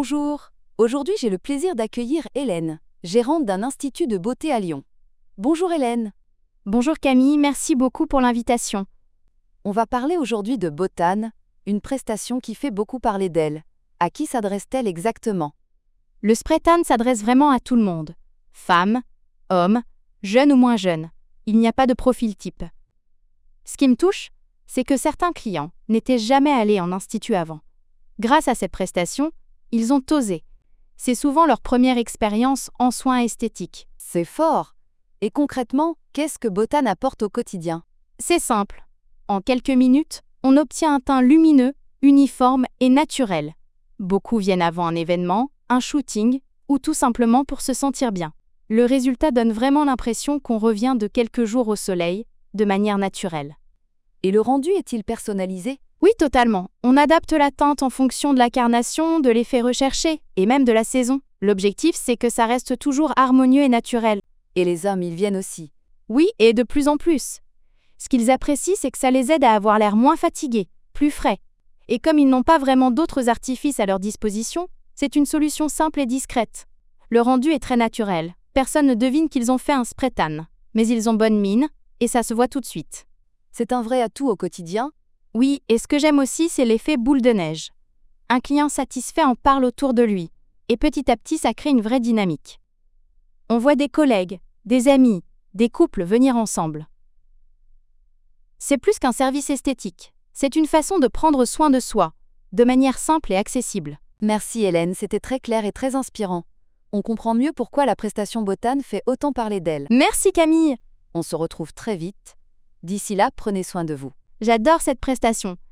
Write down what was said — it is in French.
Bonjour, aujourd'hui j'ai le plaisir d'accueillir Hélène, gérante d'un institut de beauté à Lyon. Bonjour Hélène. Bonjour Camille, merci beaucoup pour l'invitation. On va parler aujourd'hui de Botane, une prestation qui fait beaucoup parler d'elle. À qui s'adresse-t-elle exactement? Le spray tan s'adresse vraiment à tout le monde. Femmes, hommes, jeunes ou moins jeunes. Il n'y a pas de profil type. Ce qui me touche, c'est que certains clients n'étaient jamais allés en institut avant. Grâce à cette prestation, ils ont osé. C'est souvent leur première expérience en soins esthétiques. C'est fort. Et concrètement, qu'est-ce que Botane apporte au quotidien? C'est simple. En quelques minutes, on obtient un teint lumineux, uniforme et naturel. Beaucoup viennent avant un événement, un shooting, ou tout simplement pour se sentir bien. Le résultat donne vraiment l'impression qu'on revient de quelques jours au soleil, de manière naturelle. Et le rendu est-il personnalisé? Oui, totalement. On adapte la teinte en fonction de la carnation, de l'effet recherché, et même de la saison. L'objectif, c'est que ça reste toujours harmonieux et naturel. Et les hommes, ils viennent aussi. Oui, et de plus en plus. Ce qu'ils apprécient, c'est que ça les aide à avoir l'air moins fatigués, plus frais. Et comme ils n'ont pas vraiment d'autres artifices à leur disposition, c'est une solution simple et discrète. Le rendu est très naturel. Personne ne devine qu'ils ont fait un spray tan. Mais ils ont bonne mine, et ça se voit tout de suite. C'est un vrai atout au quotidien? Oui, et ce que j'aime aussi, c'est l'effet boule de neige. Un client satisfait en parle autour de lui, et petit à petit, ça crée une vraie dynamique. On voit des collègues, des amis, des couples venir ensemble. C'est plus qu'un service esthétique. C'est une façon de prendre soin de soi, de manière simple et accessible. Merci Hélène, c'était très clair et très inspirant. On comprend mieux pourquoi la prestation Botane fait autant parler d'elle. Merci Camille. On se retrouve très vite. D'ici là, prenez soin de vous. J'adore cette prestation.